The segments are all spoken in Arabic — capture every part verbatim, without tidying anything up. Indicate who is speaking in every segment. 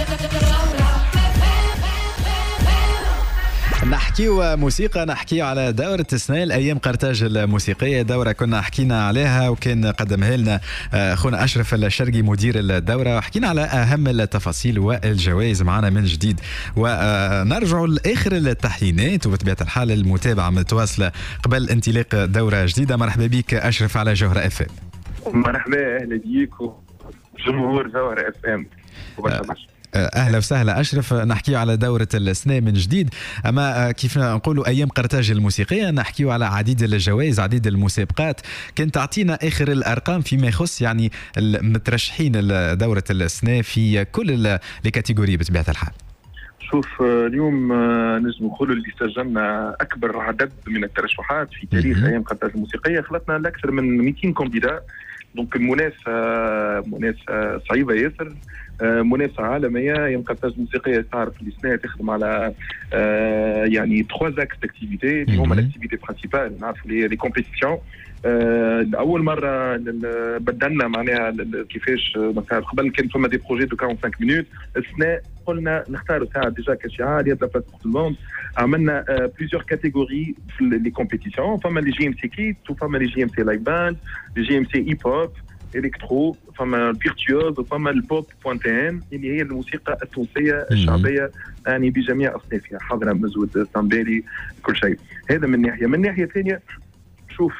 Speaker 1: نحكيو موسيقى، نحكيو على دورة سنيل أيام قرطاج الموسيقية. دورة كنا حكينا عليها وكان قدمها لنا أخونا أشرف الشرقي مدير الدورة، وحكينا على أهم التفاصيل والجوائز معنا من جديد. ونرجع لآخر التحيينات وبطبيعة الحال المتابعة متواصلة قبل انطلاق دورة جديدة. مرحبا بك أشرف على جوهرة اف ام.
Speaker 2: مرحبا، أهلا بيك وجمهور جوهرة اف ام.
Speaker 1: اهلا وسهلا اشرف. نحكي على دوره السنة من جديد، اما كيف نقولوا ايام قرطاج الموسيقيه نحكيو على عديد الجوائز، عديد المسابقات. كنت تعطينا اخر الارقام فيما يخص يعني المترشحين لدوره السنة في كل الكاتيجوري بطبيعه الحال.
Speaker 2: شوف اليوم نجم نقولوا اللي سجلنا اكبر عدد من الترشحات في تاريخ ايام قرطاج الموسيقيه، خلطنا لاكثر من مئتين كانديدا. دونك المنافسه منافسه صعيبه ياسر، منافسه عالميه. ايام قرطاج الموسيقيه تعرف اللي سنة تخدم على يعني ثلاثة زاكس داكتيفيتي اللي هما الاكتيفيتي برينسيبال، نعرفوا لي كومبيتيسيون. اول مره بدلنا معناها كيفاش مثلا قبل كان فما دي بروجي دو خمسة وأربعين مينوت، السنة قلنا نختاروا ساعه ديجا كشعار يد لا بلاس بور تو الموند. عملنا بليزيور كاتيجوري في لي كومبيتيسيون، فما لي جي ام سي كيت وفما لي جي ام سي لايف باند، لي جي ام سي هيب هوب الكترو، فما الفيرتيوز وفما البوب بوانتين اللي هي الموسيقى التونسيه الشعبيه يعني بجميع اصنافها، حضره مزود سامبيلي كل شيء. هذا من ناحيه. من ناحيه ثانيه شوف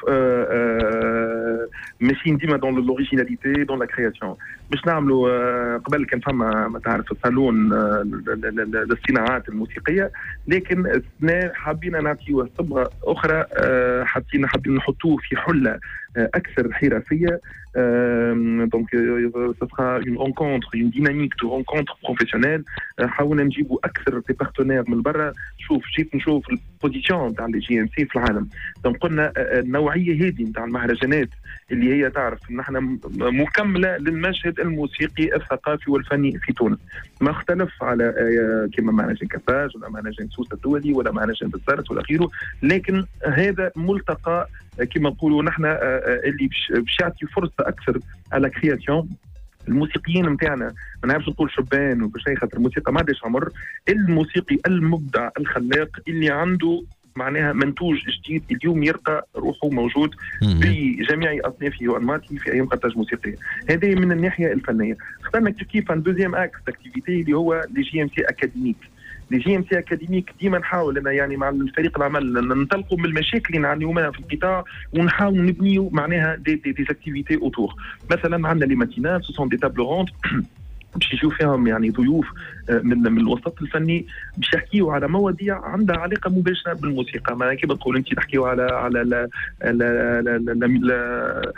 Speaker 2: ماشيين ديما دون لوريجيناليتي دون لا كرياسيون. باش نعملوا قبل كان فما ما تعرف الصالون للصناعات الموسيقيه، لكن السنة حابين نعطيوه صبغه اخرى، حابين حابين نحطوه في حله اكثر حرفيه. دونك ce sera une rencontre, une dynamique de rencontre professionnelle. حاولنا نجيبوا اكثر دي بارتنير من برا. شوف جيت نشوف البوزيشن تاع الجي ام سي في العالم، دونك قلنا النوعيه هذه نتاع المهرجانات اللي هي تعرف ان احنا مكمله للمشهد الموسيقي الثقافي والفني في تونس، ما اختلف على كما مهرجان كفاج ولا مهرجان سوسه الدولي ولا مهرجان بالزرس ولا غيره، لكن هذا ملتقى كما نقولوا نحن اللي باش يعطي فرصه اكثر على كرياسيون. الموسيقيين نتاعنا ما نعرفش نقول شبان وكل شيء، خاطر الموسيقى ما عندهاش عمر. الموسيقي المبدع الخلاق اللي عنده معناها منتوج جديد اليوم يرقى روحه موجود بجميع اصنافه وانماطه في ايام قرطاج موسيقيه. هذه من الناحيه الفنيه. اخترنا كيف كيف ان دوزيام اكس اكتيفيتي اللي هو لي جي ام سي اكاديميك. لي جي ام سي اكاديميك ديما نحاول انا يعني مع الفريق العمل ننطلقوا من المشاكل اللي نعانيو منها في القطاع ونحاول نبنيو معناها دي دي, دي اكتيفيتي اوتور. مثلا عندنا لي ماتينال سو سون دي تابل روند باش يجيو فيهم يعني ضيوف من من الوسط الفني باش يحكيوا على مواضيع عندها علاقه مباشره بالموسيقى. ما كيما تقول انت تحكيوا على على لا لا لا لا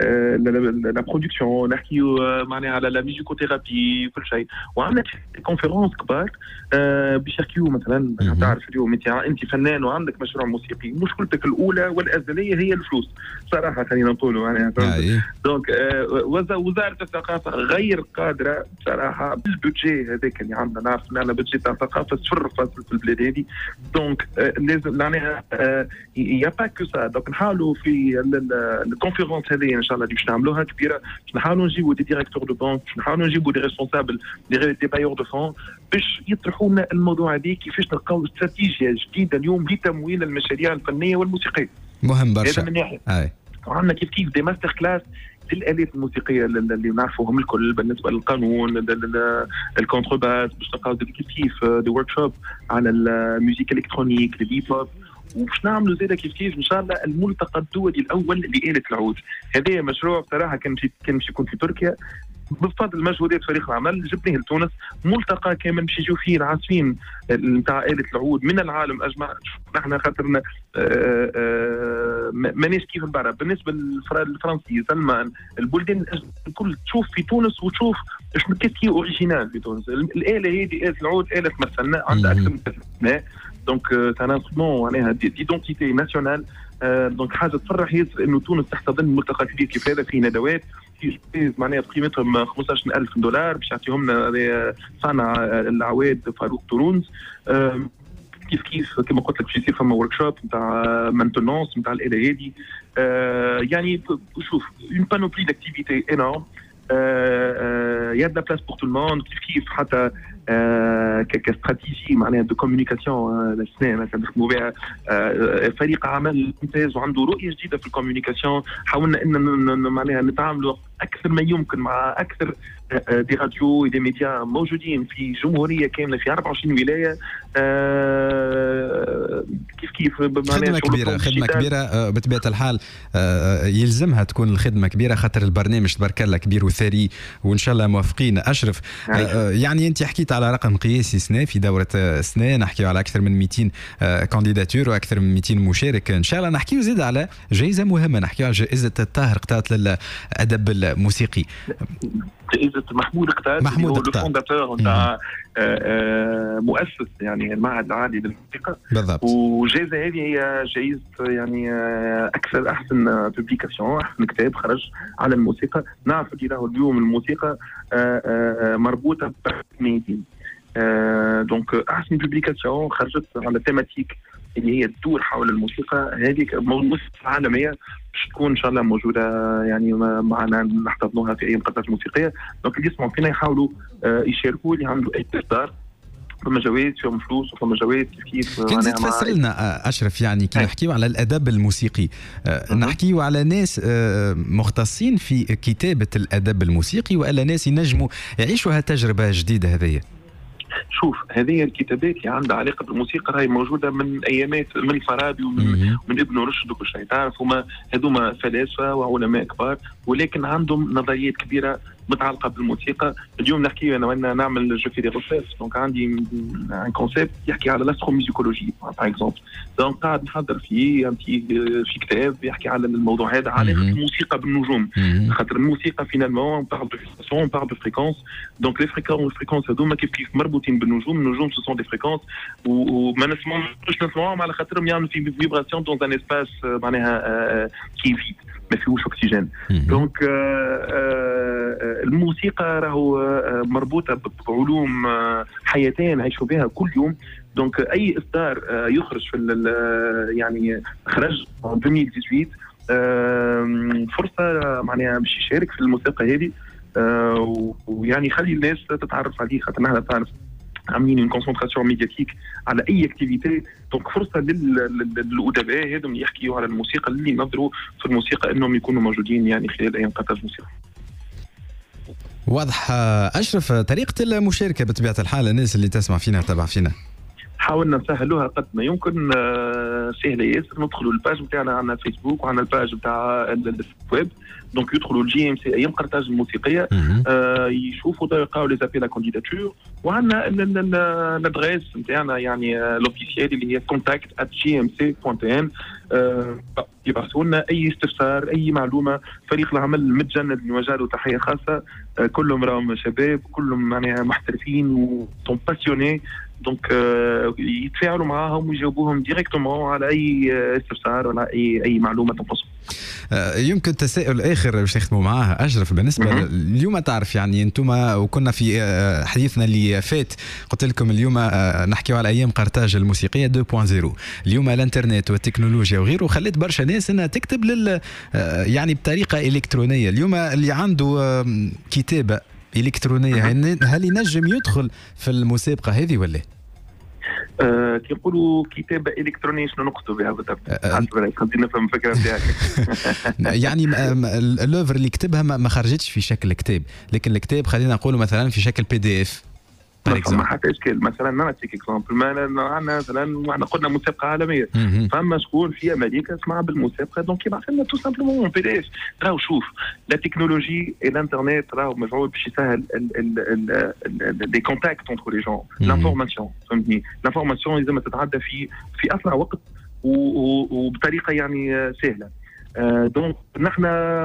Speaker 2: لا برودكسيون، نحكيو معناها على لا ميوزيكوثيرابي وكل شيء. وعندنا كونفيرونس كبار باش يحكيو مثلا تعرف اليوم انت انت فنان وعندك مشروع موسيقي، مشكلتك الاولى والازليه هي الفلوس صراحه خلينا نقولوا معناها. دونك وزاره الثقافه غير قادره بصراحه بالبودجي هذاك اللي عندنا. نعرف ان انا بودجي تاع الثقافه صفر فاصل في البلاد هذه، دونك لازم معناها يا با كو سا. دونك نحاولوا في الكونفيرونس هذه ان شاء الله اللي باش نعملوها كبيره، باش نحاولوا نجيبوا دي ديريكتور دو بانك، باش نحاولوا نجيبوا دي ريسبونسابل دي دي بايور دو فون باش يطرحوا لنا الموضوع هذا كيفاش نلقاو استراتيجيه جديده اليوم لتمويل المشاريع الفنيه والموسيقيه.
Speaker 1: مهم برشا.
Speaker 2: هذا من ناحيه. وعندنا كيف كيف دي ماستر كلاس الالات الموسيقيه اللي نعرفوهم الكل بالنسبه للقانون الكونترباس، باش تلقاو كيف كيف دي ورك شوب على الموسيقى الالكترونيك الهيب هوب، وباش نعملوا زياده كيف كيف ان شاء الله الملتقى الدولي الاول لآلة العود. هذا مشروع بصراحه كان كان باش يكون في تركيا، بفضل مجهودات فريق العمل جبناه لتونس. ملتقى كامل باش يجوا فيه العازفين نتاع آلة العود من العالم اجمع. نحن خاطرنا مانيش كيف برا بالنسبه للفرنسيين الالمان البلدان الكل تشوف في تونس وتشوف كيف كي اوريجينال في تونس. الاله هذه آلة العود آلة تمثلنا عندها اكثر من ثلاثمائة. دونك سي ان انسترومون معناها ديدونتيتي ناسيونال. دونك حاجه تفرح ياسر انه تونس تحتضن ملتقى كبير كيف هذا، فيه ندوات في معناها قيمتهم خمسة عشر ألف دولار باش يعطيهم لنا صانع العواد فاروق تورونز. كيف كيف كما قلت لك باش يصير فما ورك شوب نتاع مانتونونس نتاع الاله هذه. يعني شوف اون بانوبلي داكتيفيتي انورم. يا دا بلاس بور تو الموند كيف كيف حتى كاستراتيجي معناها دو كوميونيكاسيون السنه مثلا نخدموا بها فريق عمل ممتاز وعنده رؤيه جديده في الكوميونيكاسيون. حاولنا ان معناها نتعاملوا اكثر ما يمكن مع اكثر دي راديو ودي ميديا موجودين في جمهوريه كامله في أربعة وعشرين ولايه. كيف كيف
Speaker 1: خدمه كبيره خدمه كبيره بطبيعه الحال يلزمها تكون الخدمه كبيره خاطر البرنامج تبارك الله كبير وثري وان شاء الله موافقين. اشرف يعني انت حكيت على رقم قياسي سنه في دوره سنه نحكي على اكثر من مئتين كانديداتور واكثر من مئتين مشارك ان شاء الله. نحكيو زيد على جائزه مهمه نحكيو على جائزه الطاهر قطات للادب الموسيقي.
Speaker 2: جائزة محمود قطات
Speaker 1: محمود
Speaker 2: هو الفونداتور نتاع مؤسس يعني المعهد العالي للموسيقى
Speaker 1: بالضبط.
Speaker 2: والجائزة هذه هي جائزة يعني أكثر أحسن بوبليكاسيون أحسن كتاب خرج على الموسيقى. نعرف اللي راهو اليوم الموسيقى مربوطة بالميديا دونك أحسن بوبليكاسيون خرجت على تيماتيك اللي هي تدور حول الموسيقى. هذه موسيقى عالميه باش تكون ان شاء الله موجوده يعني معنا نحتضنوها في ايام قطاع الموسيقيه. دونك اللي يسمعوا فينا يحاولوا يشاركوا اللي عنده اي اصدار فما جوائز فيهم فلوس وفما جوائز كيف.
Speaker 1: كنت تفسر لنا اشرف يعني كي نحكيو على الادب الموسيقي نحكيو على ناس مختصين في كتابه الادب الموسيقي والا ناس ينجموا يعيشوا هالتجربه الجديده هذه؟
Speaker 2: شوف هذه الكتابات اللي عندها علاقه بالموسيقى راهي موجوده من ايامات من الفارابي ومن من ابن رشد وكل شيء. تعرف هما هذوما فلاسفه وعلماء كبار ولكن عندهم نظريات كبيره متعلقه بالموسيقى. اليوم نحكي انا وانا نعمل جو في دي ريسيرش دونك عندي ان كونسيبت يحكي على الاستروميوزيكولوجي باغ اكزومبل. دونك قاعد نحضر فيه في كتاب يحكي على الموضوع هذا علاقه الموسيقى بالنجوم خاطر الموسيقى فينالمون بار دو سون بار دو فريكونس. دونك لي فريكونس الفريكونس هذوما كيف كيف مربوطين بالنجوم. النجوم سو سون دي فريكونس وما نسمعوش نسمعوهم على خاطرهم يعملوا في فيبراسيون دون ان اسباس معناها كي فيد ما فيهوش اكسجين. دونك الموسيقى راهو مربوطه بعلوم حياتيه نعيشوا بها كل يوم. دونك اي اصدار يخرج في يعني خرج ألفين وثمانية عشر فرصه معناها باش يشارك في الموسيقى هذه ويعني يخلي الناس تتعرف عليه خاطر نحن تعرف عاملين اون كونسونطراسيون ميدياتيك على اي اكتيفيتي. دونك فرصه للادباء هذم يحكيوا على الموسيقى اللي ينظروا في الموسيقى انهم يكونوا موجودين يعني خلال ايام قطاع الموسيقى.
Speaker 1: واضح. اشرف طريقه المشاركه بطبيعه الحال الناس اللي تسمع فينا تتابع فينا
Speaker 2: حاولنا نسهلوها قد ما يمكن. سهله ياسر ندخلوا الباج بتاعنا عندنا فيسبوك وعندنا الباج بتاع الويب. دونك يدخلوا الجي ام سي ايام قرطاج الموسيقيه آه يشوفوا يلقاو لي زابيل لا كانديداتور وعندنا الادريس نتاعنا يعني لوفيسيال اللي هي كونتاكت ات جي ام سي بوان تي ان. يبعثوا لنا اي استفسار اي معلومه. فريق العمل متجند نوجه له تحيه خاصه. آه كلهم راهم شباب كلهم معناها محترفين وطون باسيوني دونك يتفاعلوا معاهم ويجاوبوهم ديريكتومون على اي استفسار ولا اي اي معلومه تنقصهم.
Speaker 1: يمكن تساؤل اخر باش نختموا معاه اشرف بالنسبه م- اليوم تعرف يعني انتم وكنا في حديثنا اللي فات قلت لكم اليوم نحكيو على ايام قرطاج الموسيقيه اثنين فاصلة صفر. اليوم الانترنت والتكنولوجيا وغيره خلت برشا ناس انها تكتب لل يعني بطريقه الكترونيه. اليوم اللي عنده كتابه الكترونيه هل ينجم يدخل في المسابقه هذه ولا؟
Speaker 2: أه كي نقولوا كتابه الكترونيه شنو نقصدوا بها بالضبط؟ أه كنت نفهم الفكره نتاعك.
Speaker 1: يعني اللوفر اللي كتبها ما خرجتش في شكل كتاب لكن الكتاب خلينا نقولوا مثلا في شكل بي دي اف.
Speaker 2: ما حتى اشكال مثلا نعطيك اكزامبل ما مثلا احنا قلنا مسابقه عالميه فما شكون في امريكا اسمها بالمسابقه دونك يبعث لنا تو سامبلومون بي دي اف. راهو شوف لا تكنولوجي الانترنت راهو مفعول باش يسهل دي كونتاكت انتر لي جون لانفورماسيون فهمتني. لانفورماسيون لازم تتعدى في في اسرع وقت وبطريقه يعني سهله. دونك نحن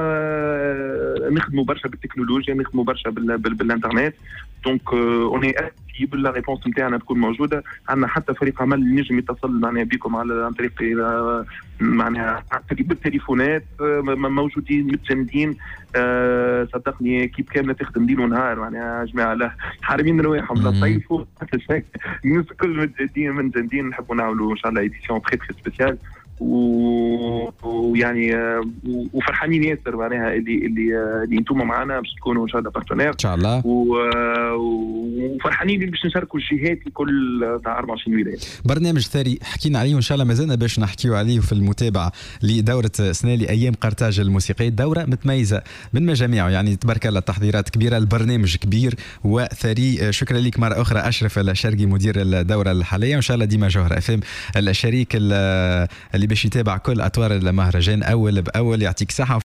Speaker 2: نخدموا برشا بالتكنولوجيا نخدموا برشا بالانترنت. دونك اوني اكتيب لا ريبونس نتاعنا تكون موجوده. عندنا حتى فريق عمل ينجم يتصل معناها بكم على عن طريق معناها بالتليفونات موجودين متجندين. أه صدقني كيف كامله تخدم ليل ونهار معناها جماعه لا حارمين رواحهم لا صيفوا حتى شيء الناس الكل متجندين متجندين نحبوا نعملوا ان شاء الله ايديسيون تري تري سبيسيال ويعني وفرحانين ياسر معناها اللي اللي اللي انتم معنا باش تكونوا ان شاء الله بارتنير
Speaker 1: ان شاء الله،
Speaker 2: وفرحانين باش نشاركوا الجهات الكل تاع أربعة وعشرين ولايه.
Speaker 1: برنامج ثري حكينا عليه وان شاء الله مازلنا باش نحكيو عليه في المتابعه لدوره سنه لايام قرطاج الموسيقيه. دوره متميزه من مجاميع، يعني تبارك الله التحضيرات كبيره، البرنامج كبير وثري. شكرا لك مره اخرى اشرف الشرقي مدير الدوره الحاليه، وان شاء الله ديما جوهر اف ام الشريك اللي باش يتابع كل اطوار المهرجان اول باول. يعطيك صحه.